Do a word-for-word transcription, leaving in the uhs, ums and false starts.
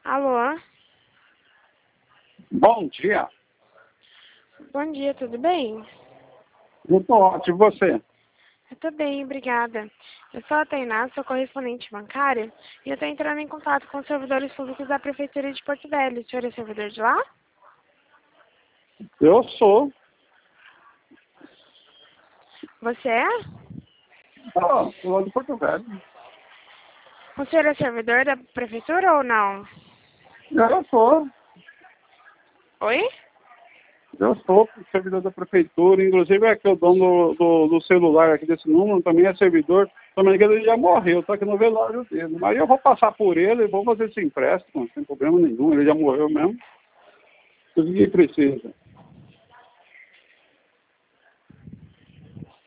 Alô? Bom dia. Bom dia, tudo bem? Eu tô ótimo, e você? Eu tô bem, obrigada. Eu sou a Tainá, sou correspondente bancária, e eu tô entrando em contato com os servidores públicos da Prefeitura de Porto Velho. O senhor é servidor de lá? Eu sou. Você é? Ah, sou lá de Porto Velho. O senhor é servidor da Prefeitura ou não? Eu sou. Oi? Eu sou servidor da prefeitura, inclusive é que o dono do, do, do celular aqui desse número também é servidor. Também que ele já morreu, tá aqui no velório dele. Mas eu vou passar por ele e vou fazer esse empréstimo, sem problema nenhum. Ele já morreu mesmo. O que precisa?